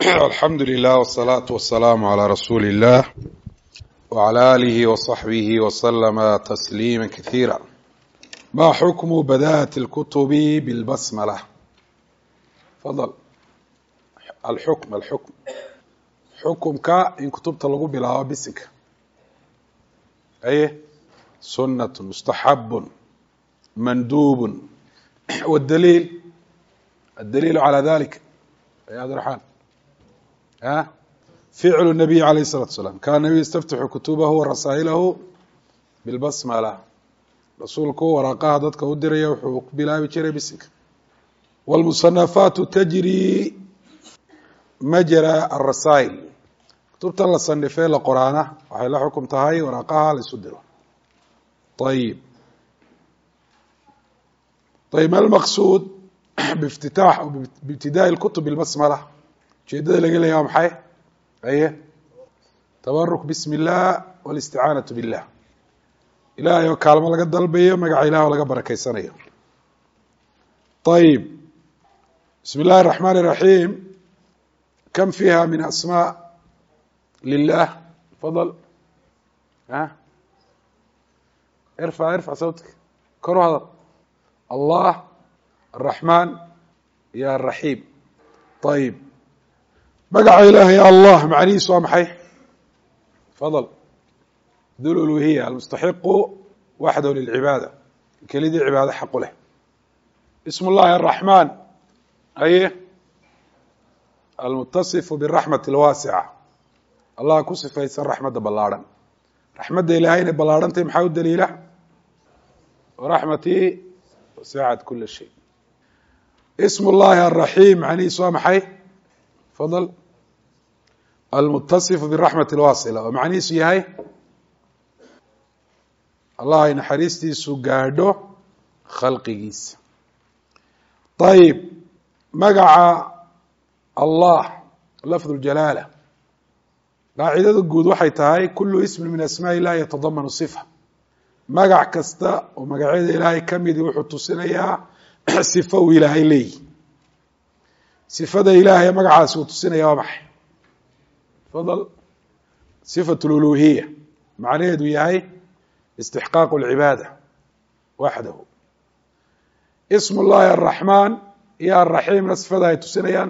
الحمد لله والصلاة والسلام على رسول الله وعلى آله وصحبه وسلم تسليما كثيرا. ما حكم بداءة الكتب بالبسملة؟ فضل. الحكم حكمك إن كتبت لغو بلا بسك أيه سنة مستحب مندوب. والدليل على ذلك يا عبد الرحمن فعل النبي عليه الصلاة والسلام كان النبي يستفتح كتبه ورسائله بالبسملة. رسولك ورقاها dadka u diraya wuxuu ku bilaabi jiray bisinka. والمصنفات تجري مجرى الرسائل. كتبta la sanifay la qoraana waxay la xukum tahay waraqaha la isu diro. طيب ما المقصود بافتتاح أو بابتداء الكتب بالبسملة؟ ujeedada laga leeyahay maxay aye tabaruk bismi illah walisticaanatu billah, ilaahay oo kaalmo laga dalbayo magaca ilaah oo laga barakaysanayo. طيب بسم الله الرحمن الرحيم كم فيها من أسماء لله؟ تفضل. ارفع صوتك كرو هذا. الله الرحمن يا الرحيم. طيب magaca ilaahay allah macnihiisu waa maxay? fadl dul uluhiya almustaxiqu waxdahu lilcibaada, kelidii cibaado xaqu leh. ism اllahi الraxmaan aye almutasifu biraxmati اlwaasica, allah ku sifaysan raxmadda ballaarhan. raxmadda ilaahay inay ballaarhantahy maxaa u daliila? waraxmatii wasicat kula shay. ism اllahi الraxiim macnihiisu waa maxay? fadl almutasif biraxmati اlwaasila oo macnihiisu yahay allah ay naxariistiisu gaadho khalqigiisa. ayib magaca allah lafdu ljalaala qaacidada guud waxay tahay kulu ismi min asmaa illahi yatadamanu sifa. magac kasta oo magacyada ilaahay ka midi wuxuu tusinayaa sifo uu ilaahay leeyihi. sifada ilaahay magacaasi uu tusinaya waa maxay? fadl صifaة اluluhiya macnaheedu yahay istixqaaq اlcibaada waxdahu. ism اllahi الraxmaan iyo الraxiimna sifada ay tusinayaan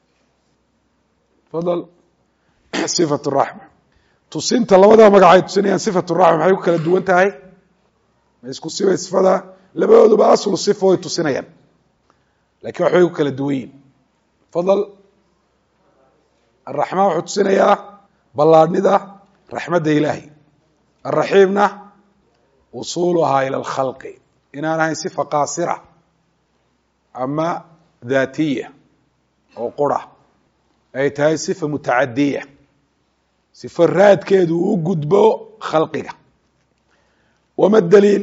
fadl صifaة الraxma. tusinta labada magac ay tusinayaan صifaة الraxma maxay ku kala duwan tahay? ma isku siba sifada labadooduba aslu صifa way tusinayaan lakin waxbay ku kala duwan yihin. fadl الraxmaan wuxuu tusinayaa ballaadhnida raxmadda ilaahi. الraxiimna wusuuluhaa ilى اlkhalqi, inaan ahayn sifa qaasira ama daatiya oo qura, ay tahay sifa mutacadiya, sifo raadkeedu u gudbo khalqiga. wama daliil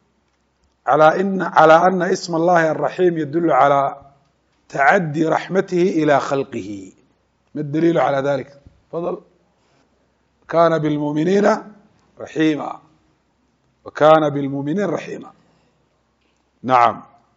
calى ana ism اllahi الraxiim yadulu calى tacadi raxmatihi ilى khalqihi. ma daliilu calى dalik? fadl kana bاlmuminiina raxiima wa kana bاlmuminiin raxiima. nacam.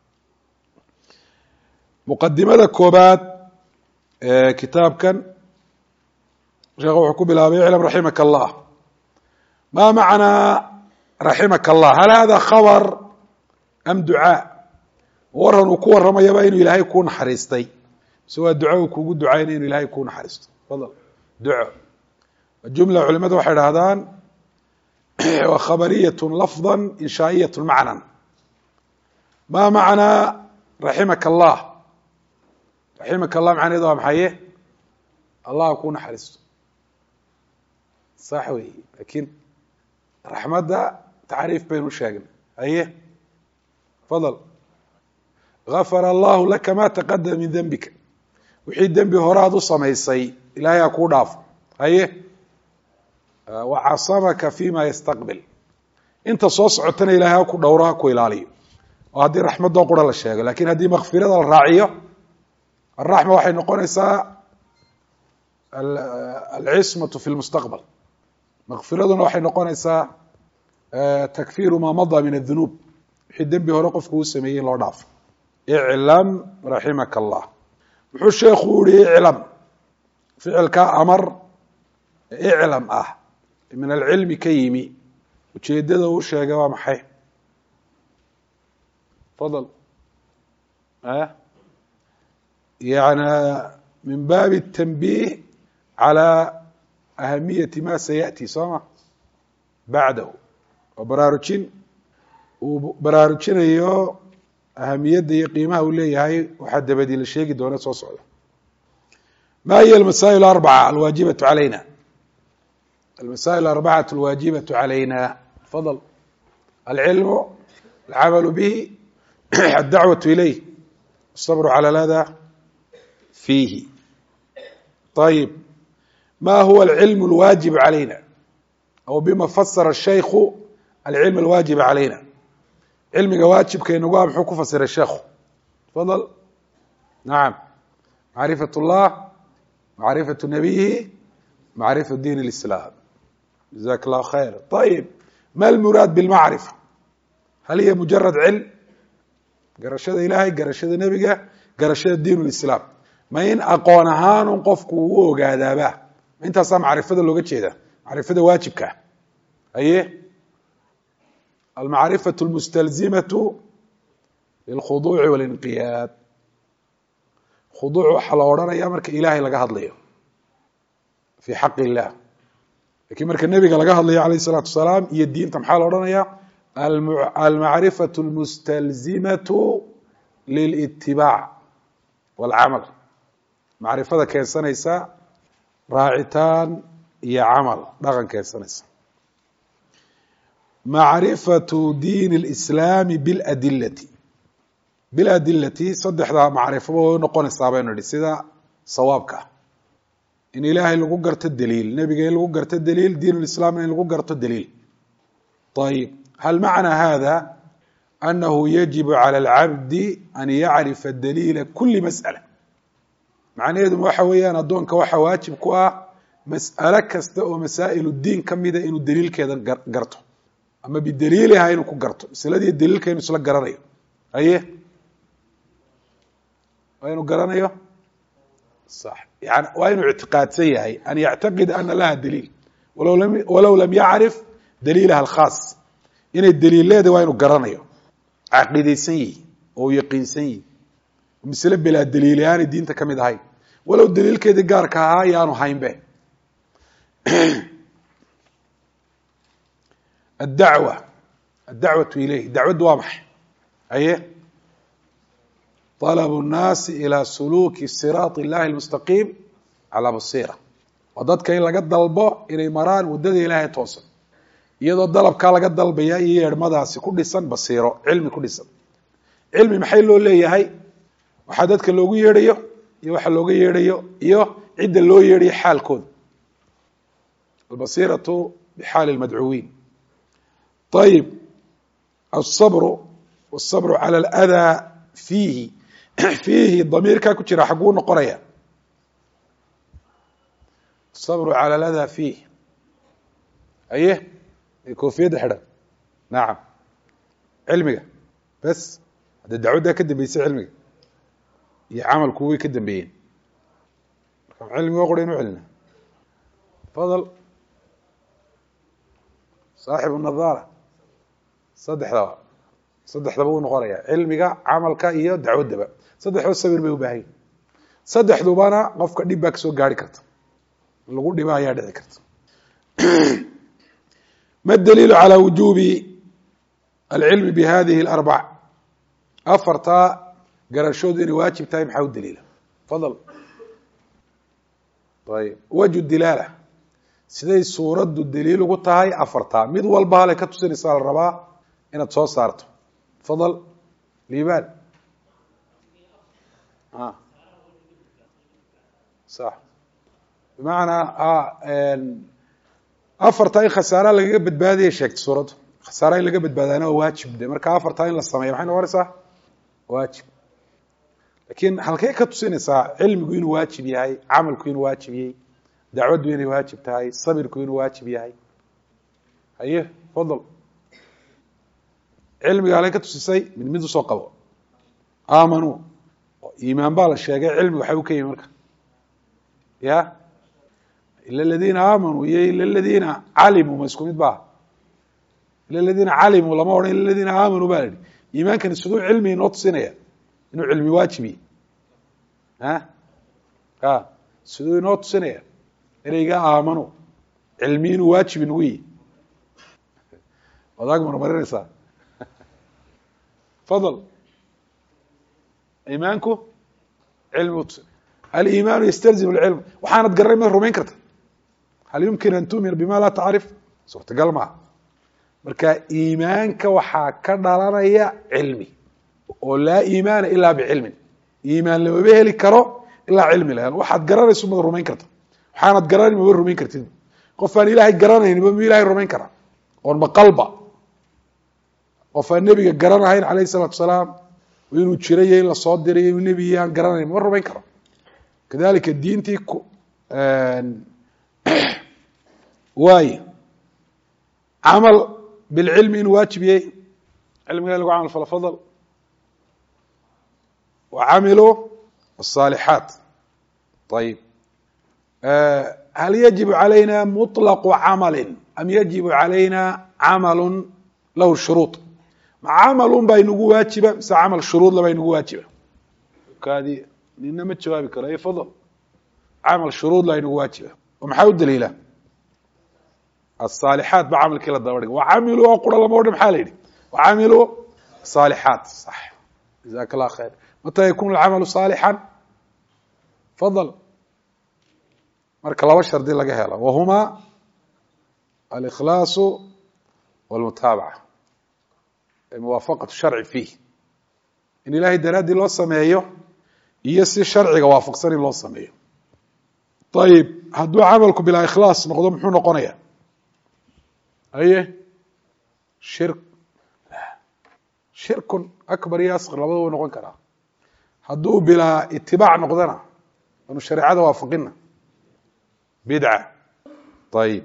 muqadimada koobaad ee kitaabkan sheekh wuxuu ku bilaabay iclam raximaka اllah. ma macnaa raximaka اllah? hal hada khabr am ducaa? waran uu ku waramayaba inuu ilaahay kuu naxariistay mise waa duco uu kugu ducaynay inuu ilaahay kuu naxariisto? fadl duco jumla culimadu waxay dhahdaan waa khabariyat lafظa inshaa'iyat macnan. ma macnaa raximaka اllah? raximaka اllah macnaheedu waa maxaye? allah kuu naxariisto. sax wey, lakin raxmadda tacriif baynu sheegnay. aye fadl gafar allahu laka ma taqadama min dembika, wixii dembi horaad u samaysay ilaahay ha kuu dhaafo. haye wacasamaka fima yastaqbil, inta soo socotana ilahay ha ku dhowro, ha ku ilaaliyo. oo haddii raxmadoo qura la sheego, lakin haddii makfirada la raaciyo araxma waxay noqonaysaa alcismatu fi lmustaqbal. makfiraduna waxay noqonaysaa takfiru maa madaa min adunuub, wixii dembi hore qofku uu sameeyey in loo dhaafo. iclam raximaka allah. muxuu sheekhu yihi iclam ficilkaa amar iclam ah min alcilmi ka yimi ujeedada uu sheegay waa maxay fadl yani min baabi الtanbih calى ahamiyati ma sayaأti soo ma bacdahu oo baraarujin uu baraarujinayo ahamiyadda iyo qiimaha uu leeyahay waxaa dabadii la sheegi doona soo socda ma hiy almasaaئil arbaca alwaajibaةu عalayna almasaaئil arbacaة alwaajibaةu عalayna fadl alcilmu alcamalu bihi aلdacwaة ilayh الصbr calى lada fiihi ayib ma huwa alcilm اlwaajib عalayna aw bima fasara الshayku alcilm alwaajib عalayna cilmiga waajibkaynagu a muxuu ku fasiray sheekhu tafadal nacam macrifat اllah macrifatu nabiyihi macrifatu diin اlislaam jazak اllahu khayra ayib ma almuraad bilmacrifa hal hiya mujarad cilm garashada ilaahay garashada nebiga garashada diin اlislaam ma in aqoon ahaanun qofku uu ogaadaaba intaasaa macrifada looga jeeda macrifada waajibkaa aye almacrifaة اlmustalzimaة lilkhuduuci walinqiyaad khuduuc waxaa la odhanaya marka ilaahay laga hadlayo fii xaq illah lakiin marka nebiga laga hadlayo alayh الsalaatu wasalaam iyo diinta maxaa la odhanaya almacrifaة اlmustalzimaة lilitibaac wاlcamal macrifada keensanaysa raacitaan iyo camal dhaqan keensanaysa macrifatu diin اlislaami biladilati biladilati saddexdaa macrifaba way unoqonaysaa baynu idhi sida sawaabka in ilaahay lagu garto daliil nebiga in lagu garto daliil diin lislaamna in lagu garto daliil ayib hal macna hada anahu yajibu calى اlcabdi an yacrifa daliila kuli masأala macnaheedu waxa weeyaan addoonka waxa waajib ku ah mas'alo kasta oo masaa'il diin ka mida inuu daliilkeeda garto ama bidaliiliha inuu ku garto masaladii daliilka inuu isla garanayo aye waa inuu garanayo sax yani waa inuu ictiqaadsan yahay an yactaqida ana laha daliil walow lam yacrif daliilaha alkhaas inay daliil leedahay waa inuu garanayo caqiidaysan yihi oo yaqiinsan yihi masle bilaa daliili aanay diinta ka mid ahayn walow daliilkeedii gaarka ahaa yaanu haynbe addacwa addacwatu ilayh dacwaddu waa maxay aye طalabu الnaasi ilىa suluuki siraaط اllahi اlmustaqiim calaa basiira waa dadka in laga dalbo inay maraan waddada ilaahay toosan iyadoo dalabkaa laga dalbaya iyo yeedhmadaasi ku dhisan basiiro cilmi ku dhisan cilmi maxay loo leeyahay waxaa dadka loogu yeedhayo iyo waxa looga yeedhayo iyo cidda loo yeedhayo xaalkooda albasiiratu bixaali اlmadcuwiin ayib alصabru wالصabru calى اlأdaa fiihi fiihi damiirkaa ku jira xaguu noqonaya الصabru calى اlأdaa fiih aye koofiyadda xidhan nacam cilmiga bes hadda dacwaddaa ka dambeysay cilmiga iyo camalku way ka dambeeyeen marka cilmiga qura inu celina fadl saaxibu nadaara saddexdaba uu noqonaya cilmiga camalka iyo dacwaddaba saddexba sabir bay u baahan saddexdubana qofka dhib baa kasoo gaari karta in lagu dhiba ayaa dhici karta ma daliilu calى wujubi alcilmi bihadihi اlarbac afartaa garashoodu inay waajib tahay maxaa u daliila fadl ayb wajhu dilaala siday suuraddu daliil ugu tahay afartaa mid walba halay ka tusinaysaa la rabaa inaad soo saarto fadl liibaan sax bimacnaa afartaa in khasaara lagaga badbaadiyay sheegtay suuraddu khasaara in laga badbaadaana waa waajib de marka afartaa in la sameeya maxay noqonaysaa waajib lakiin halkay ka tusinaysaa cilmigu inuu waajib yahay camalku inuu waajib yahay dacwaddu inay waajib tahay sabirku inuu waajib yahay haye fadl cilmiga halay ka tusisay mid usoo qabo aamanuu iimaan baa la sheegay cilmiga waxa uu ka yimi marka ya ila aladiina aamanuu iyo ila aladiina calimuu ma isku mid baa ila aladiina calimuu lama odhan ila aladiina aamanuu baa la yihi iimaankani siduu cilmi inoo tusinaya inuu cilmi waajibiye siduu inoo tusinaya ereyga aamanu cilmi inuu waajib inugu yihi wadaag marmarinaysaa fadl iimaanku cilmi u tusin aliimaanu ystalzim اlcilm waxaanad garanay ma rumayn karta hal yumkin an tu'mina bima laa tacrif suurtagal maaha marka iimaanka waxaa ka dhalanaya cilmi oo laa iimaana ilaa bicilmin iimaan lamaba heli karo ilaa cilmi la helo waxaad garanayso mada rumayn karta waxaanad garanayn maba rumayn kartid qof aan ilaahay garanayniba mu ilahay rumayn karaa oon maqalba qof aan nebiga garanahayn alayh الsalaatu wasalaam inuu jirayo in lasoo dirayo inuu nebiyi aan garanayn ma rumayn karo kadalika diintii waay camal bilcilmi inuu waajib yahay cilmiga lagu camal falo fadl wacamiluu الصالحaaت ayib hal yaجib عalayna مطلق caml am yaجib عalayna camal lahu shuruuط ma camalun baa inagu waajiba mise camal shuruudla baa inagu waajiba kaadi nina ma jawaabi karo ay fadl camal shuruudla inagu waajiba oo maxaa u daliila الصالحaaت ba camalkii la daba dhig wacamiluu oo qura lama odhan maxaa la yihi wacamiluu صالحaaت صح جزاك الله خير متى يكون العمل صالحا فضل marka laba shardi laga helo wahuma الإkhlaaص والمutaabaعة muwaafaqaة الsharci فيh in ilahay daraadii loo sameeyo iyo si sharciga waafaqsan in loo sameeyo ayib hadduu camalku bilaa ikhlaas noqdo muxuu noqonaya aye shirkun akbar iyo asqar labada way noqon karaa hadduu bilaa itibaac noqdana anu shareecada waafaqina bidca ayib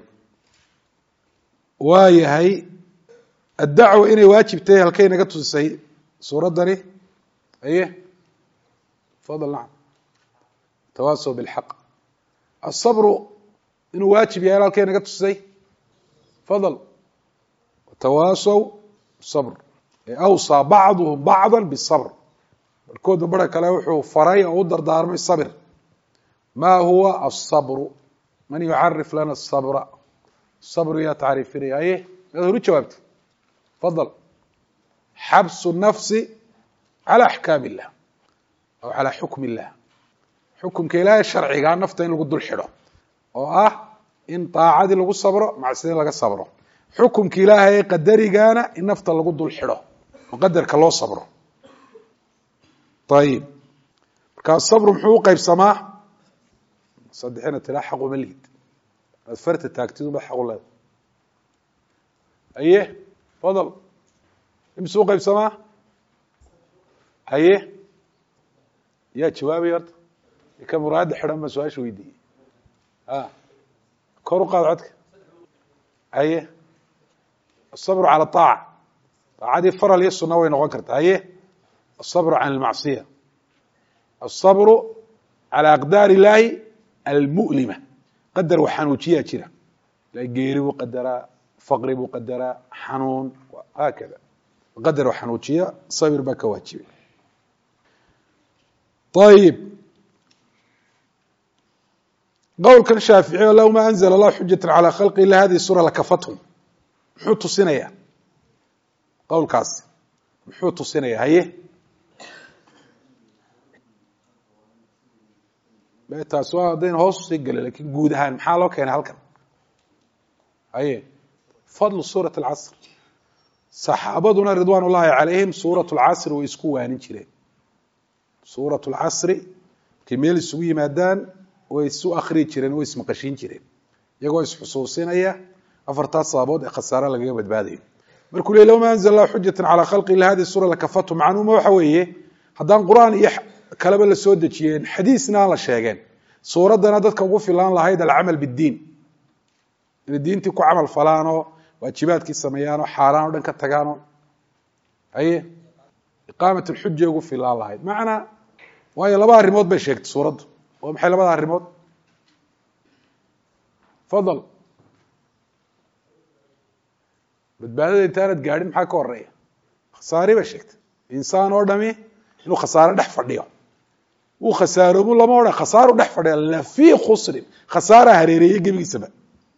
waa yahay addacwa inay waajib tahay halkay naga tusisay suuraddani aye fadl nacam tawaasow bilxaq asabru inuu waajib yahay halkay naga tusisay fadl tawaasow sabr awsaa bacduhum bacda bisabr barkoodna bara kale wuxuu faray oo u dardaarmay sabr ma huwa asabru man yucarif lana asabra sabru yaa tacriifinaya aye maad horu jawaabtay fadl xabsu nafsi calى axkaam illah aw calى xukm illah xukumka ilaahay sharcigaa nafta in lagu dul xidho oo ah in daacadii lagu sabro macsida in laga sabro xukumka ilaahay qadarigaana in nafta lagu dul xidho oo qadarka loo sabro ayib markaa sabru muxuu u qaybsamaa saddexina tilaa xaq uma lihid aad farta taagtid uma xaq u leeda aye fadl imsuu u qaybsamaa haye yaa jawaabay horta ka muraada xidhan ba su-aasha weydiiyey kor u qaad codka haye asabru cala aaca aacadii faral iyo suna way noqon kartaa haye الصبر عن المعصية الصبر على أقدار الله المؤلمة qadar wax xanuujiyaa jira geeri buu qadaraa faqri buu qadaraa xanuun haakada qadar wax xanuujiya sabir baa ka waajibay ayib qowlkan shaafici o low ma anzla allah xujata calى khalqi ila hadihi sura lakafathum muxuu tusinaya qowlkaasi muxuu tusinaya haye taas waa haddayna hoos usii gala lakin guud ahaan maxaa loo keenay halkan haye fadlu suuraة اlcasr saxaabaduna ridwan ullahi calayhim suuraة اlcasri way isku waanin jireen suuraة اlcasri markay meel isugu yimaadaan way isu akriyi jireen way ismaqashiin jireen iyagoo isxusuusinaya afartaas sababood ee khasaare lagaga badbaadayo markuu le low ma anzl allah xujata calى khalqi ila hadihi sura lakafathum macnuuma waxa weeye haddaan qur'aan iyo kaleba la soo dejiyeen xadiisna aan la sheegeen suuraddana dadka ugu filaan lahayd alcamal biddiin inay diintii ku camal falaanoo waajibaadkii sameeyaanoo xaaraan o dhan ka tagaanoo haye iqaamat alxuja ugu filaan lahayd macnaa waayo laba arrimood bay sheegtay suuraddu waa maxay labada arrimood fadl badbaadada intaanad gaadhin maxaa ka horeeya khasaari ba sheegtay insaan oo dhami inuu khasaaro dhex fadhiyo wuu khasaaroobu lama odhan khasaaru dhex fadhiya lafii khusrin khasaara hareereeyey gebigiisaba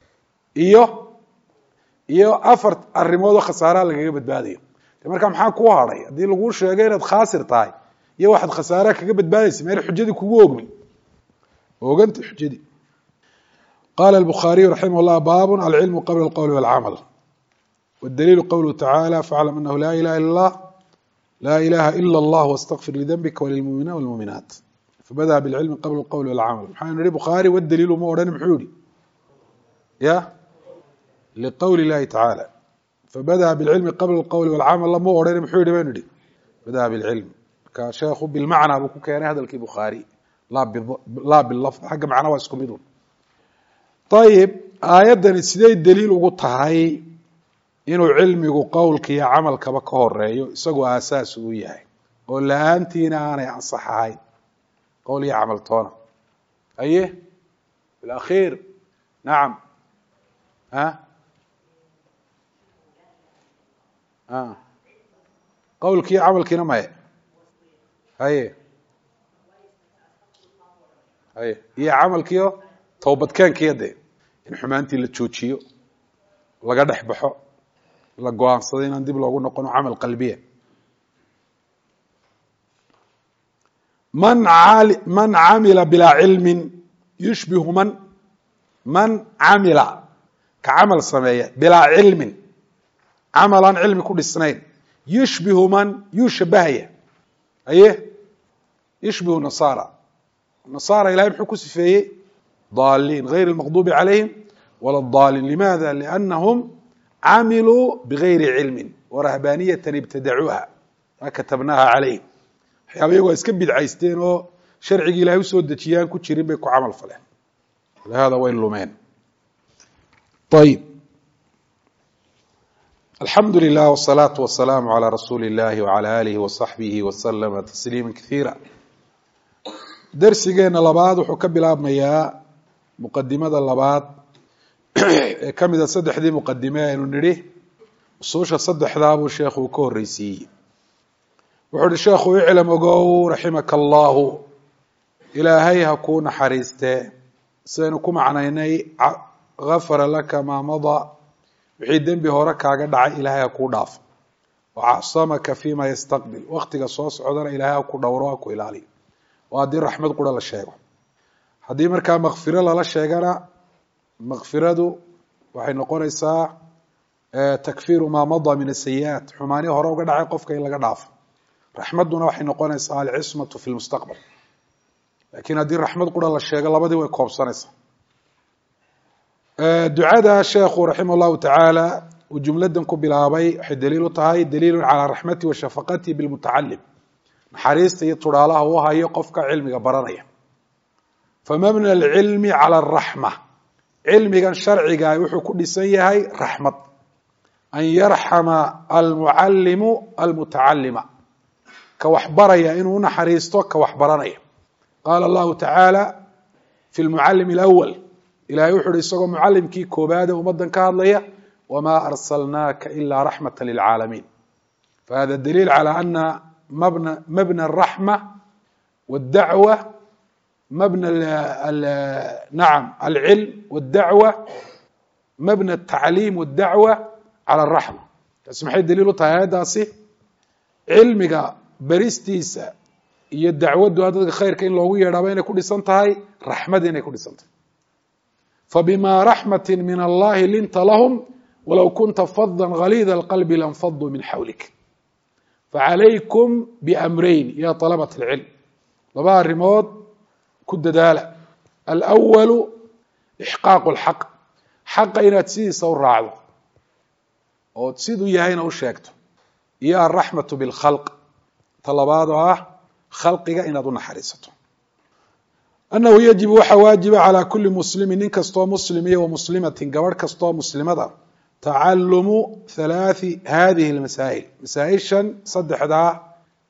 iyo afar arrimood oo khasaaraha lagaga badbaadayo de markaa maxaa kuu hadhay haddii laguu sheegay inaad khaasir tahay iyo waxaad khasaaraha kaga badbaadaysa meel xujadii kugu ogmi oganta xujadii qala الbخariي raximah الlah bab alcilm qabla الqwl والcml والdliil qwluه taعalى faاclam anahu la ilaha ilا اllah واstغfir لdنbka wlilmuminiin wاlmuminaat fabada bاlcilmi qabla الqwl والcml maxaa nihi bukhaarي wdliilu ma odhan muxuu yihi ya liqowli الlahi taعaalى fabada bاlcilmi qabla الqwl والcml ma odhan muxuu yihi baynu ihi bada bاlcilm marka sheekhu bilmacna buu ku keenay hadalkii bukhaarي laa bilafd xagga macna waa isku midun ayib aayaddani siday daliil ugu tahay inuu cilmigu qowlka iyo camalkaba ka horeeyo isagoo aasaas uu yahay oo la-aantiina aanay ansax ahayn qowl iyo camal toona aye bilakhiir nacam qowlki iyo camalkiina maye haye haye iyo camalkiio towbadkeenkiiyo dee in xumaantii la joojiyo laga dhex baxo la go-aansado inaan dib loogu noqono camal qalbiya man camila bilaa cilmin yushbihu man camila ka camal sameeya bilaa cilmin camal aan cilmi ku dhisnayn yushbihu man yuu shabahaya aye yushbihu nasara nasara ilahay muxuu ku sifeeyey ضالين غير المغضوب عليهم ولا الضالين لماذا لأنهم عملوا بغير علم ورهبانية ابتدعوها ما كتبناها عليهم waxyaaba iyagoo iska bidcaysteen oo sharcigii ilahay usoo dejiyaan ku jirin bay ku camal faleen لهذا way lumeen طيب الحمد لله والصلاة والسلام على رسول الله وعلى آله وصحبه وسلم تسليما كثيرا darsigeena labaad wuxuu ka bilaabmayaa muqadimada labaad ee ka mida saddexdii muqadime aynu nidhi usuusha saddexdaa buu sheekhu ka horreysiiyey wuxuu uhi sheekhu iclam ogow raximaka allahu ilaahay ha kuu naxariistee sidaynu ku macnaynay gafara laka maa madaa wixii dembi hore kaaga dhacay ilaahay ha kuu dhaafo wacacsamaka fima yastaqbil waktiga soo socdana ilaahay ha ku dhowro ha ku ilaaliyo waa haddii raxmad qura la sheego haddii markaa makfiro lala sheegana makfiradu waxay noqonaysaa takfiiru maa madaa min asayi'aat xumaanihi hore uga dhacay qofka in laga dhaafo raxmadduna waxay noqonaysaa alcismatu fi lmustaqbal laakiin haddii raxmad qura la sheego labadii way koobsanaysaa ducada sheekhu raximah llahu tacaala uu jumladan ku bilaabay waxay daliil u tahay daliilun calaa raxmati wa shafaqati bilmutacalim naxariista iyo tudhaalaha u hayo qofka cilmiga baranaya famabna alcilmi cala araxma cilmigan sharciga wuxuu ku dhisan yahay raxmad an yarxama almucallimu almutacalima ka wax baraya inuu u naxariisto ka wax baranaya qaala allahu tacaala fi lmucallim alawal ilahay wuxu uhi isagoo mucalimkii koobaade ummadan ka hadlaya wamaa arsalnaaka ilaa raxmata lilcaalamiin fahada daliil calى ana mبنى الرحمة والدعوة مبنى نعم العلم والدعوة مبنى التعليم والدعوة على الرحمة taasi maxay daliil u tahay aayaddaasi cilmiga beristiisa iyo dacwaddu dadka khayrka in loogu yeedhaaba inay ku dhisan tahay raxmad inay ku dhisan tahay fabima raxmaة min allahi linta lahm walow kunta fadا غalيظ الqلب lanfaduu min xawlik facalaykum biamrayn ya طalabaة اlcilm laba arrimood ku dadaala alأwalu ixqaaqu اlxaq xaqa inaad sidiisa u raacdo ood siduu yahayna u sheegto iyo alraxmaةu biاlkhalq ta labaad oo ah khalqiga inaad u naxariisato annahu yajibu waxa waajiba calى kuli muslimi nin kastoo muslim iyo wamuslimatin gabadh kastoo muslimada tacalumu halaathi hadihi lmasaa'il masaa-ishan saddexdaa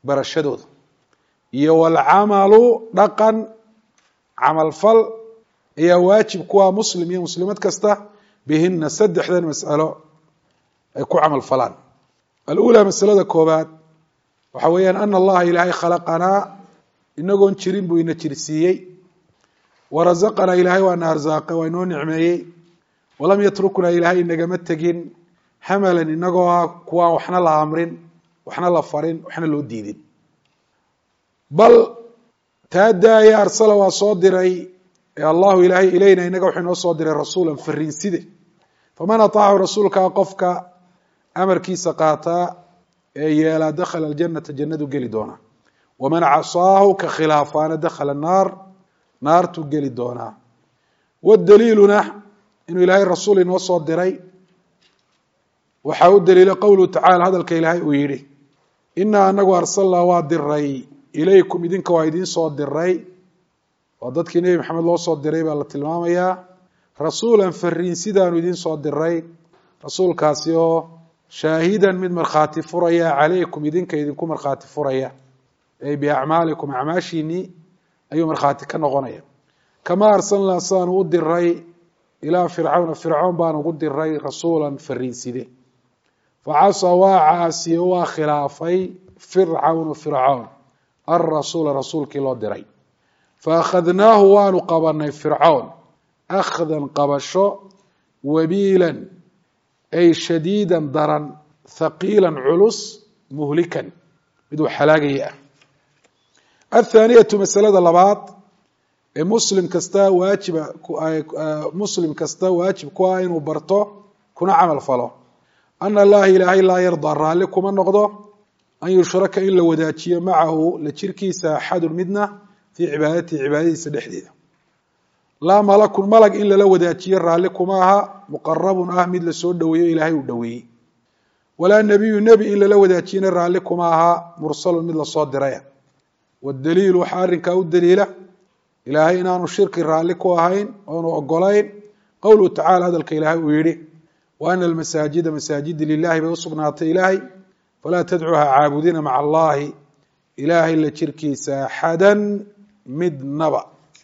barashadooda iyo walcamalu dhaqan camalfal ayaa waajib kuwa muslim iyo muslimad kasta bihina saddexdan mas'alo ay ku camal falaan alula mas'alada koobaad waxa weeyaan ana allaha ilaahay khalaqanaa inagoon jirin buu ina jirsiiyey warazaqanaa ilaahay waana arsaaqay waa inoo nicmeeyey walam yatruknaa ilaahay inagama tegin hamalan inagoo ah kuwaan waxna la amrin waxna la farin waxna loo diidin bal taa daaya arsala waa soo diray allahu ilaahay ilayna inaga wuxuu inoo soo diray rasuulan fariinside faman ataacu rasuulkaa qofka amarkiisa qaataa ee yeelaa dakhala aljanata jannadu geli doonaa waman casaahu ka khilaafaana dakhala naar naartuu geli doonaa wadaliiluna inuu ilaahay rasuul inoo soo diray waxaa u daliila qowluhu tacala hadalka ilaahay uu yidhi inaa anagu arsalnaa waa diray ilaykum idinka waa idiin soo diray waa dadkii nebi maxamed loo soo diray baa la tilmaamayaa rasuulan fariinsidaanu idiin soo diray rasuulkaasi oo shaahidan mid markhaati furaya calaykum idinka idinku markhaati furaya ay biacmaalikum acmaashiinii ayuu markhaati ka noqonaya kamaa arsalnaa saanu u diray ilaa fircawna fircoon baan ugu diray rasuulan fariinside facasaa waa caasiye waa khilaafay fircawnu fircoon alrasuula rasuulkii loo diray faakhadnaahu waanu qabanay fircoon akhdan qabasho wabiilan ay shadiidan daran thaqiilan culus muhlikan mid wax halaagaya ah athaaniyatu masalada labaad ee muslim kasta waajib ku ah inuu barto kuna camal falo ana allaha ilaahay laa yardaa raalli kuma noqdo an yushraka in la wadaajiyo macahu la jirkiisa axadun midna fii cibaadatihi cibaadadiisa dhexdeeda laa malakun malag in lala wadaajiyo raalli kuma aha muqarabun ah mid lasoo dhoweeyo ilaahay uu dhoweeyey walaa nebiyu nebi in lala wadaajiyana raalli kuma aha mursalun mid lasoo diraya wadaliilu waxaa arrinkaa u daliila ilaahay inaanu shirki raalli ku ahayn oonu ogolayn qowluhu tacala hadalka ilaahay uu yihi wa ana almasaajida masaajida lilahi bay usugnaatay ilaahay falaa tadcuuha caabudina maca allahi ilaahay la jirkiisa axadan midnaba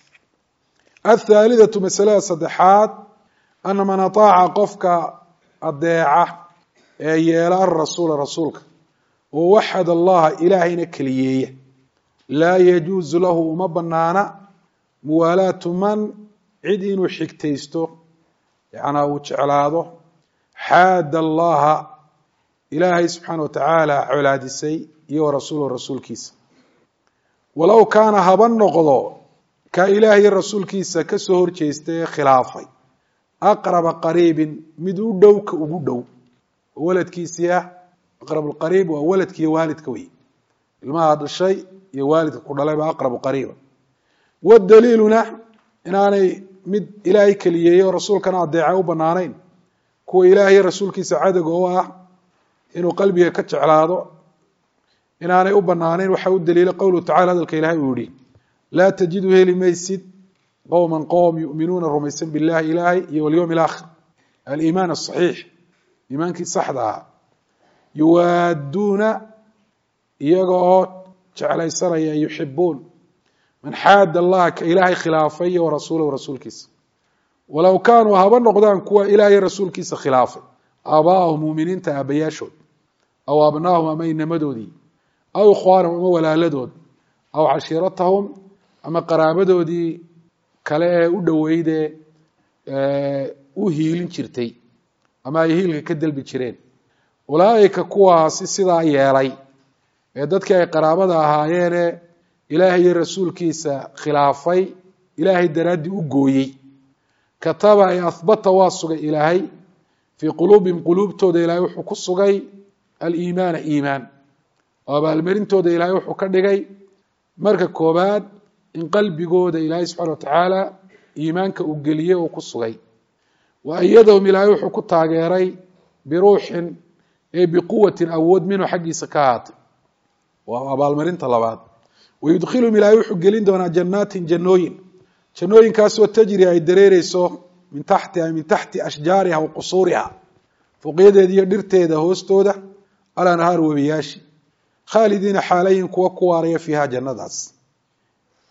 athaalidatu masalada saddexaad ana man ataaca qofka adeeca ee yeela arasuula rasuulka oo waxad allaha ilaahayna keliyeeya laa yajuusu lahu uma banaana muwaalaatu man cid inuu xigtaysto yanaa uu jeclaado xaada allaha ilaahay subxaana wa tacaala colaadisay iyo warasuuluhu rasuulkiisa walow kaana haba noqdo ka ilaah iyo rasuulkiisa ka soo horjeestay ee khilaafay aqraba qariibin mid u dhow ka ugu dhow oo waladkiisii ah aqrab lqariib waa waladkiiyo waalidka wey ilmaha dhashay iyo waalidka ku dhalay baa aqrabu qariiba wadaliiluna inaanay mid ilaahay keliyeeyey oo rasuulkana adeeca u banaanayn kuwa ilaah iyo rasuulkiisa cadowga oo ah inuu qalbiga ka jeclaado inaanay u banaanayn waxaa u daliila qowluhu tacala hadalka ilahay uu yihi laa tajidu heli maysid qowman qowm yu'minuuna rumaysan billahi ilaahay iyo walyowmi alaakhir aliimaan asaxiix iimaankii saxda ahaa yuwaaduuna iyaga oo jeclaysanaya yuxibuun man xaada allaha ka ilaahay khilaafay iyo warasuulahu rasuulkiisa walow kaanuu haba noqdaan kuwa ilaahay rasuulkiisa khilaafay aabaa'ahum muuminiinta aabayaashood aw abnaahum ama inamadoodii aw ikhwaanahum ama walaaladood aw cashiiratahum ama qaraabadoodii kale ee u dhoweydee u hiilin jirtay ama ay hiilka ka dalbi jireen ulaaika kuwaasi sidaa yeelay ee dadkii ay qaraabada ahaayeene ilaahay iyo rasuulkiisa khilaafay ilaahay daraaddii u gooyey kataba ay ahbata waa sugay ilaahay fii quluubihim quluubtooda ilaahay wuxuu ku sugay aliimaana iimaan oo abaalmarintooda ilaahay wuxuu ka dhigay marka koobaad in qalbigooda ilaahay subxana wa tacaala iimaanka uu geliyey oo ku sugay wa ayadahum ilaahay wuxuu ku taageeray biruuxin ee biquwatin awood minhu xaggiisa ka ahaatay waa abaalmarinta labaad wayudkhiluhum ilaahay wuxuu gelin doonaa jannaatin jannooyin jannooyinkaasoo tajri ay dareereyso min taxti ashjaariha wa qusuuriha fuuqyadeeda iyo dhirteeda hoostooda alanhaar webiyaashi khaalidiina xaalayin kuwa ku waaraya fiiha jannadaas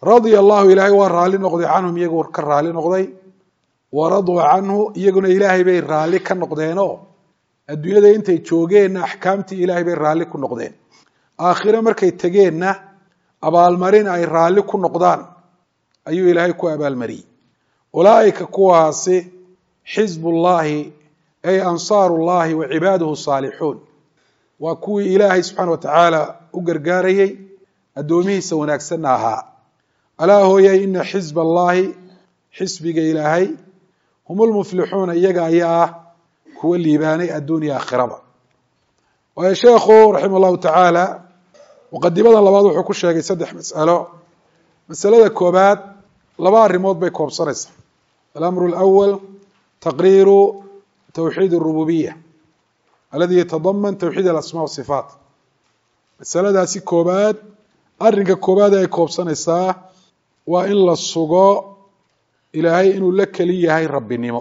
radia allahu ilaahay waa raalli noqday canhum iyagu ka raalli noqday waraduu canhu iyaguna ilaahay bay raalli ka noqdeenoo adduunyada intay joogeenna axkaamtii ilaahay bay raalli ku noqdeen aakhire markay tegeenna abaalmarin ay raalli ku noqdaan ayuu ilaahay ku abaalmariyey ulaa'ika kuwaasi xisbullaahi ay ansaarullahi wa cibaaduhu saalixuun waa kuwii ilaahay subxaana wa tacaala u gargaarayey addoomihiisa wanaagsanna ahaa alaa hooyay ina xisba allaahi xisbiga ilaahay hum lmuflixuuna iyaga ayaa ah kuwa liibaanay adduuniya aakhiraba waayo sheekhu raximah llahu tacaala muqadimada labaad wuxuu ku sheegay 3 mas'alo masalada koobaad 2 arrimood bay koobsanaysaa alamru alawal taqriiru tawxiid arububiya aladi yatadaman tawxiid alasmaa wasifaat masaladaasi koobaad arrinka koobaad ay koobsanaysaa waa in la sugo ilaahay inuu la keli yahay rabbinimo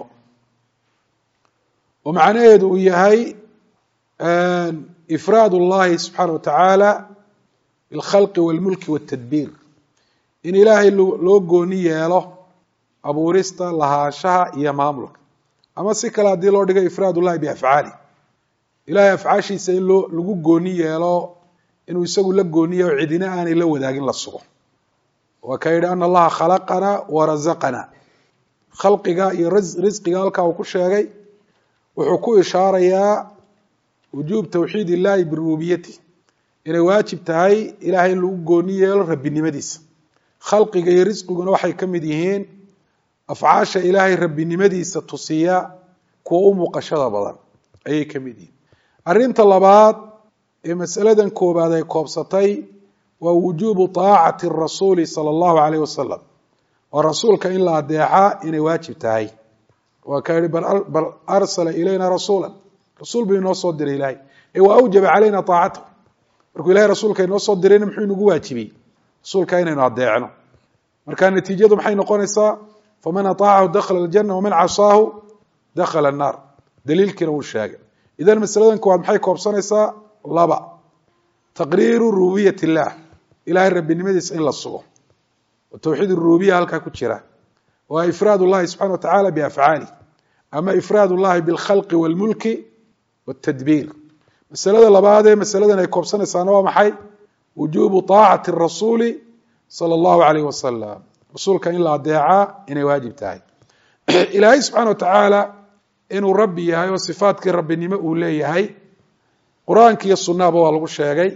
oo macnaheedu uu yahay ifraad اllahi subxaana wa tacaala bilkhalqi walmulki waltadbiir in ilaahay loo gooni yeelo abuurista lahaanshaha iyo maamulka ama si kale haddii loo dhigo ifraad ullahi biafcaali ilahay afcaashiisa in lagu gooni yeelo inuu isagu la gooni yeelo cidina aanay la wadaagin la sugo waa ka yidhi ana allaha khalaqana warazaqana khalqiga iyo risqiga halkaa uu ku sheegay wuxuu ku ishaarayaa wujuub tawxiid illahi birububiyati inay waajib tahay ilahay in lagu gooni yeelo rabbinimadiisa khalqiga iyo risqiguna waxay ka mid yihiin afcaasha ilaahay rabbinimadiisa tusiya kuwa u muuqashada badan ayay ka mid yihiin arrinta labaad ee masaladan koobaad ay koobsatay waa wujuubu taacati rasuuli sala allahu calayh wasalam waa rasuulka in la adeeca inay waajib tahay waa ka yihi bal arsala ilayna rasuula rasuul buu inoo soo diray ilahay wa awjaba calayna taacatahu markuu ilahay rasuulka inoo soo dirayna muxuu inagu waajibiyey rasuulka inaynu adeecno marka natiijadu maxay noqonaysaa faman ataacahu dakhala aljana waman casaahu dakhala annaar daliilkiina wuu sheegay idan masaladan koowaad maxay koobsanaysaa 2 taqriiru rububiyat illah ilahay rabbinimadiisa in la sugo oo tawxiid rububiya halkaa ku jira waa ifraad ullahi subxana wa tacaala biafcaali ama ifraad ullahi bilkhalqi walmulki waltadbiir masalada labaad ee masaladan ay koobsanaysaana waa maxay wujuubu taacati rasuuli sala allahu calayh wasalam rasuulka in la adeecaa inay waajib tahay ilaahay subxaana wa tacaala inuu rabbi yahay oo sifaadkii rabbinimo uu leeyahay qur-aanka iyo sunnahaba waa lagu sheegay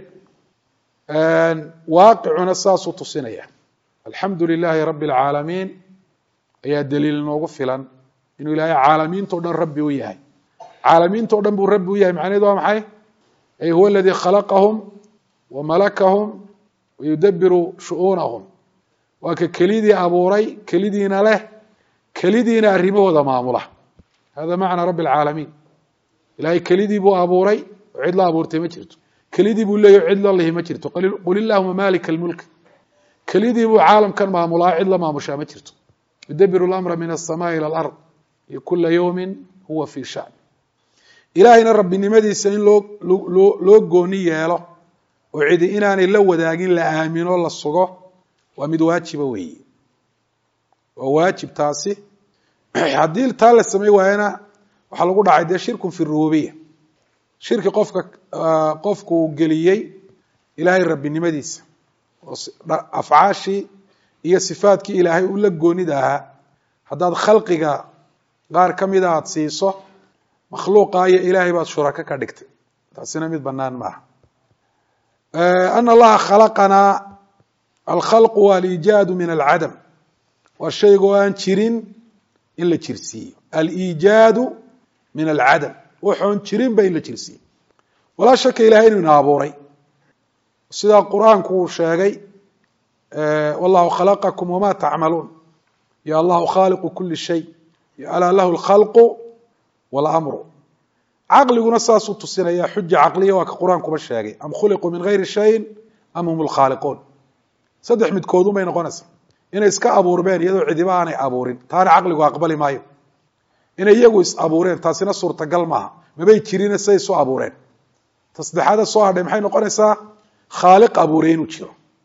waaqicuna saasuu tusinaya alxamdu lilaahi rabbi alcaalamiin ayaa daliil inoogu filan inuu ilaahay caalamiintao dhan rabbi u yahay caalamiintao dhan buu rabbi u yahay macnaheedu waa maxay ay huwa aladii khalaqahum wa malakahum wa yudabiru shu'uunahum waa ka kelidii abuuray kelidiina leh kelidiina arrimahooda maamula hada macna rabbi alcaalamiin ilaahay kelidii buu abuuray oo cid la abuurtay ma jirto kelidii buu leeyahy cid la lihi ma jirto qul illahuma malika almulk kelidii buu caalamkan maamulaa cid la maamushaa ma jirto yudabiru اlamra min aلsamaai ilى alard iyo kula yawmi huwa fi sha'n ilaahayna rabbinimadiisa in loo gooni yeelo oo cidi inaanay la wadaagin la aamino la sugo waa mid waajiba weeye waa waajib taasi haddii taa la samay waayana waxaa lagu dhacay dee shirkun fi rububiya shirki qofku uu geliyey ilaahay rabbinimadiisa oo afcaashii iyo sifaadkii ilaahay u la goonida ahaa haddaad khalqiga qaar ka mida aada siiso makhluuqa iyo ilaahay baad shurako ka dhigtay taasina mid banaan maaha ana allaha khalaqanaa alkhalqu waa aliijaadu min alcadam waa shaygoo aan jirin in la jirsiiyo aliijaadu min alcadam waxoon jirinba in la jirsiiyo walaa shaka ilahay inuu ina abuuray sidaa qur-aanku uu sheegay wallahu khalaqakum wama tacmaluun ya allahu khaaliqu kuli shay ya alaa lahu alkhalqu walamru caqliguna saasuu tusinaya xuja caqliya waa ka qur-aankuba sheegay am khuliquu min gayri shayin am hum lkhaaliquun 3 midkoodun bay noqonaysaa inay iska abuurbeen iyadoo cidiba aanay abuurin taana caqligu aqbali maayo inay iyagu is abuureen taasina suurtagal maaha mabay jirina say soo abuureen tasdexaada soo hadhay maxay noqonaysaa khaaliq abuuray inuu jiro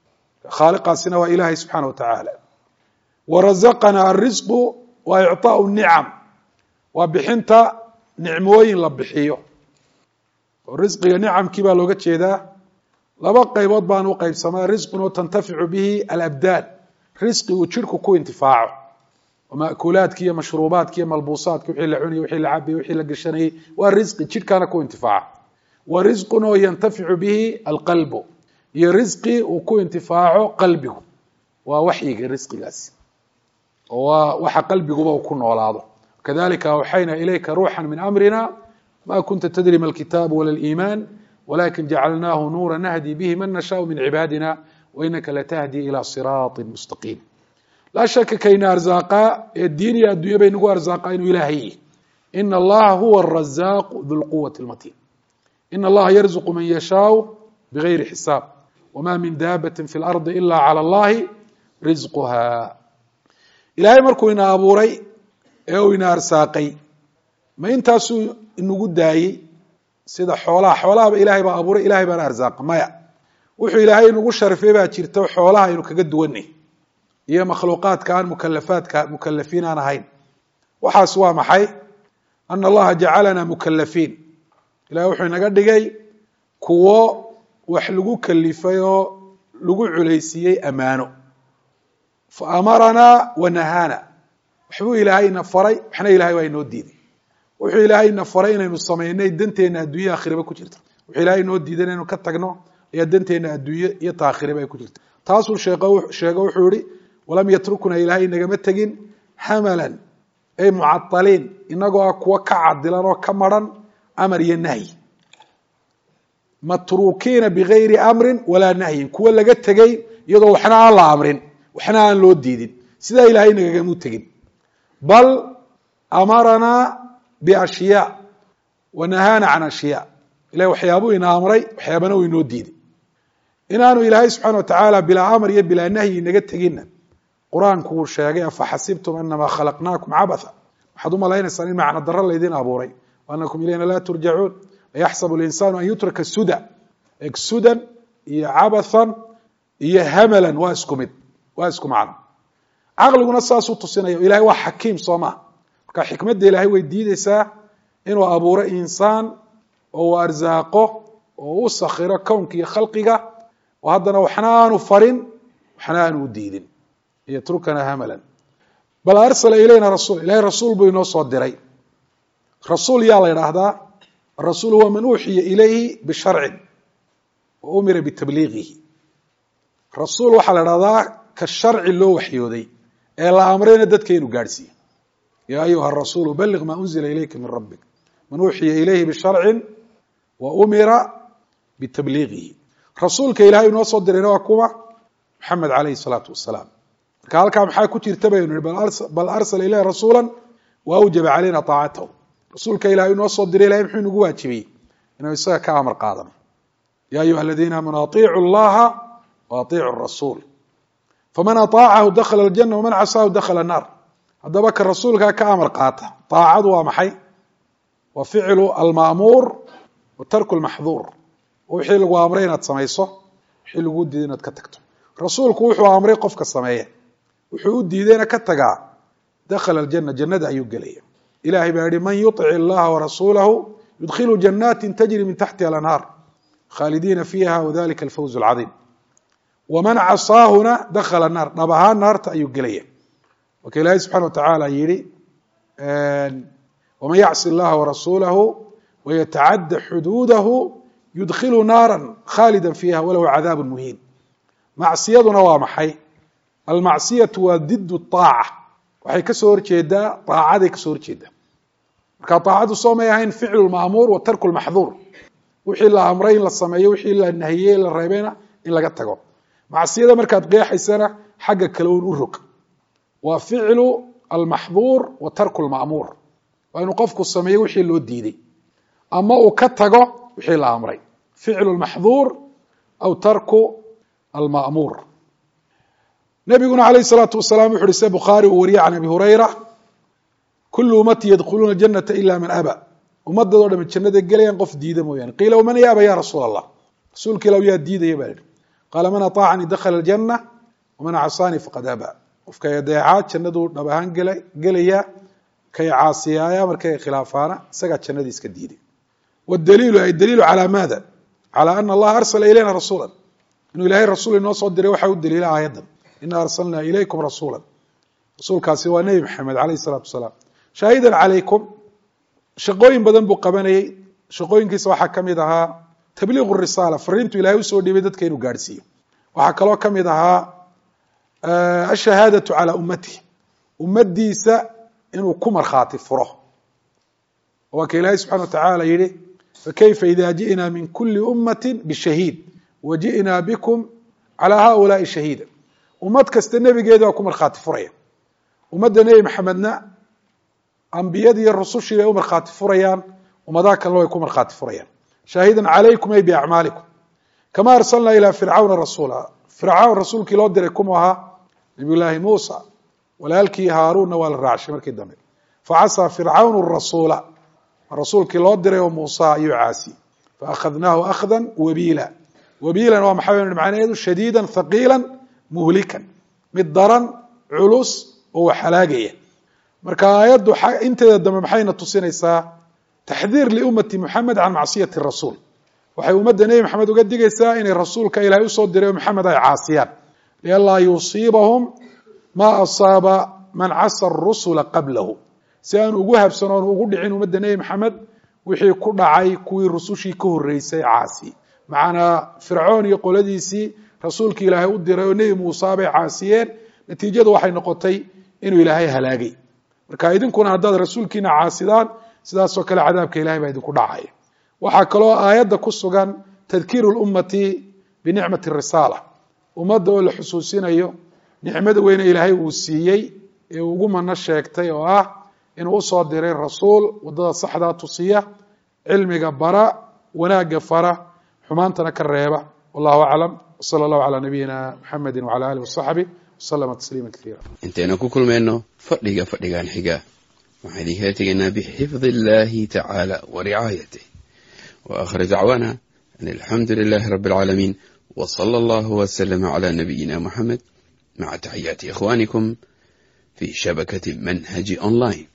khaaliqaasina waa ilaahay subxaana wa tacaala warazaqana alrisqu wa icطaau nicam waa bixinta nicmooyin la bixiyo oo risqiga nicamkii baa looga jeedaa laba qaybood baan u qaybsamaa risqun oo tantaficu bihi alabdaan risqi uu jidhku ku intifaaco oo ma'kuulaadki iyo mashruubaadki iyo malbuusaadki wixii la cunayay wixii la cabayay wixii la gashanayay waa risqi jidhkaana ku intifaaca wa risqun oo yantaficu bihi alqalbu iyo risqi uu ku intifaaco qalbigu waa waxyiga risqigaasi oo waa waxa qalbiguba uu ku noolaado kadalika awxayna ilayka ruuxan min amrina ma kunta tadri ma alkitaabu wala aliimaan walakin jacalnaahu nuura nahdi bihi man nashaau min cibaadina wainaka latahdi ila siraaطin mustaqiim laa shaka kayna arsaaqaa ee diin iyo addunya bay nagu arsaaqaa inuu ilaahay yihi ina allaha huwa arazaaqu du lquwati lmatiin ina allaha yarzuqu man yashaau bigayri xisaab wma min daabatin fi lardi ila cala allahi risquha ilaahay markuu ina abuuray ee uu ina arsaaqay ma intaasuu inagu daayey sida xoolahaba ilaahay baa abuuray ilahay baana arsaaqa maya wuxuu ilaahay inagu sharifay baa jirta xoolaha aynu kaga duwanay iyo makhluuqaadka aan mukalafiin aan ahayn waxaas waa maxay ana allaha jacalana mukalafiin ilahay wuxuu inaga dhigay kuwo wax lagu kalifay oo lagu culaysiiyey amaano fa amaranaa wa nahaana waxbuu ilaahay ina faray waxna ilahay waa inoo diiday wuxuu ilaahay ina faray inaynu samaynay danteena addunya aakhiraba ku jirta wuxuu ilaahay inoo diiday inaynu ka tagno ayaa danteena adduunye iyo taakhiraba ay ku jirta taasuu sheego wuxuu yihi walam yatrukna ilaahay inagama tegin hamalan ay mucadaliin inagoo ah kuwa ka cadilan oo ka maran amar iyo nahyi matruukiina bigayri amrin walaa nahyin kuwa laga tegey iyadoo waxna aan la amrin waxna aan loo diidin sidaa ilaahay nagagamu tegin bal amaranaa biashyaa wa nahaana can ashyaa ilahay waxyaabuu ina amray waxyaabana uu inoo diiday inaanu ilaahay subxana watacaala bilaa amr iyo bilaa nahyi inaga teginna qur-aanku uu sheegay afaxasibtum anamaa khalaqnaakum cabatha waxaad u malaynaysaan in macno daro laydin abuuray waanakum ilayna laa turjacuun yaxsabu linsaanu an yutraka suda sudan iyo cabathan iyo hamalan waa isku mid waa isku macno caqliguna saasuu tusinaya ilahay waa xakiim soo maha marka xikmadda ilahay way diideysaa inuu abuuro insaan oo uu arsaaqo oo u sakhiro kownka iyo khalqiga oo haddana waxna aanu farin waxna aanu u diidin yatrukana hamalan bal arsala ilayna rasuul ilahay rasuul buu inoo soo diray rasuul yaa la idhaahdaa الرسول هو من أوحي إليه بشرع وأمر بتبليغه رسول waxaa la dhahdaa ka sharci loo waxyooday ee la amrayna dadka inuu gaadhsiiyo يا أيها الرسول بلغ ما أنزل إليك من ربك من أوحي إليه بشرع وأمر بتبليغه رسولka ilaahay inoo soo dirayna waa kuwa محamed عليه الصلاaة والسلام marka halkaa maxaa ku jirta baynu bal أرسل إليه رسuلا وأوجب علينا طاacته rasuulka ilahay inoo soo diray ilahay muxuu inagu waajibiyey inuu isaga ka amar qaadano ya ayuha aladiina aamanu aطiicu اllaha وaطiicu الrasuul faman aطaacahu dakla اljana waman casaahu dakla الnaar haddaba ka rasuulkaa ka amar qaata طaacadu waa maxay wa ficlu alma'muur wa tarku اlmaxduur wixii lagu amray inaad samayso wixii lagu diiday inaad ka tagto rasuulku wuxuu amray qofka sameeya wuxuu u diidayna ka tagaa dakla اljana jannada ayuu gelaya ilahay baa yihi man yuطic اllaha warasuulahu yudkhilu janaatin tajri min taxtiha alanhaar khaalidiina fiiha wadalika alfawz اlcadiim waman casaahuna dakla naar dhab ahaan naarta ayuu gelaya marka ilaahay subxana watacaala yihi waman yacsi اllaha warasuulahu wayatacadda xuduudahu yudkhilu naara khaalida fiiha walahu cadaabu muhiin macsiyaduna waa maxay almacsiyatu waa did الطaaca waxay kasoo horjeedaa طaacaday kasoo horjeedaa marka طaacadu soo may ahayn ficlu lma'muur wa tarku lmaxduur wixii la amray in la sameeyo wixii la nahiyey la reebeyna in laga tago macsiyada markaad qeexaysana xagga kale un u rog waa ficlu almaxduur wa tarku lma'muur waa inuu qofku sameeyo wixii loo diiday ama uu ka tago wixii la amray ficlu lmaxduur aw tarku alma'muur nabiguna alayh الsalaatu wasalaam wuxu uhi se bukhaari uu wariyey can abi hurayra kulu ummati yadkhuluuna اjanata ila man aba ummadadoo dham jannada gelayaan qof diida mooyaane qiila waman yaaba ya rasuul allah rasuulka ilah yaa diidaya baa yihi qaala man aطaacanii dakhala aljanna waman casaanii faqad abaa qofkay adeecaa jannaduu dhab ahaan gelaya kay caasiyaaya markay khilaafaana isagaa jannadii iska diiday wاdaliilu ay daliilu calى maada calى ana allaha arsala ilayna rasuula inuu ilaahay rasuul inoo soo diray waxa u daliila aayaddan ina arsalnaa ilaykum rasuula rasuulkaasi waa nebi maxamed alayh الsalaatu wasalaam shaahidan calaykum shaqooyin badan buu qabanayey shaqooyinkiisa waxaa ka mid ahaa tabliiqu risaala fariintu ilahay usoo dhiibay dadka inuu gaadhsiiyo waxaa kaloo ka mid ahaa ashahaadatu calaa ummatihi ummadiisa inuu ku markhaati furo waa ka ilaahay subxana wa tacaala yihi fakayfa ida ji'naa min kuli ummati bishahiid waji'naa bikum calaa haulaai shahiida ummad kasta nebigeeda waa ku markhaati furaya ummadda nebi maxamedna ambiyadii iyo rusushii bay u markhaati furayaan ummadaha kalena way ku markhaati furayaan shaahidan calaykum ay biacmaalikum kama arsalnaa ilaa fircawna rasuula fircawn rasuulkii loo diray kumu ahaa nabiy llaahi muusa walaalkii haaruunna waa la raacshay markii dambe facasaa fircawnu rasuula rasuulkii loo diray oo muusa ayuu caasiyey faakhadnaahu akhdan wabiila wabiilan waa maxaa macnaheedu shadiidan thaqiila muhlikan mid daran culus oo wax halaagaya marka aayaddu inteeda dambe maxayna tusinaysaa taxdiir liummati muxamed can macsiyati rasuul waxay ummadda nebi maxamed uga digaysaa inay rasuulka ilaahay usoo diray oo maxamed ay caasiyaan lianlaa yusiibahum maa asaaba man casa arusula qablahu si aan ugu habsanoon ugu dhicin ummadda nebi maxamed wixii ku dhacay kuwii rusushii ka horreysay caasi macanaa fircoon iyo qoladiisii rasuulkii ilaahay u diray oo nebi muusa bay caasiyeen natiijadu waxay noqotay inuu ilaahay halaagay marka idinkuna haddaad rasuulkiina caasidaan sidaasoo kale cadaabka ilahay baa idinku dhacaya waxaa kaloo aayadda ku sugan tadkiiru lummati binicmati risaala ummadda oo la xusuusinayo nicmada weyne ilaahay uu siiyey ee ugu mano sheegtay oo ah inuu usoo diray rasuul waddada saxdaa tusiya cilmiga bara wanaagga fara xumaantana ka reeba wallahu aclam wsala allahu calaa nabiyina muxamedi wcala alih wasaxbih waslama tasliima kaiira intaynu ku kulmayno fadhigan xiga waxaan idinkaga tegaynaa bixifdi illaahi tacaala wa ricaayatih wa aakhir dacwaana an alxamdu lilaahi rabbi alcaalamiin wa sala allahu waslama calaa nabiyina muxamed maca taxiyaati ikhwaanikum fi shabakati manhaji online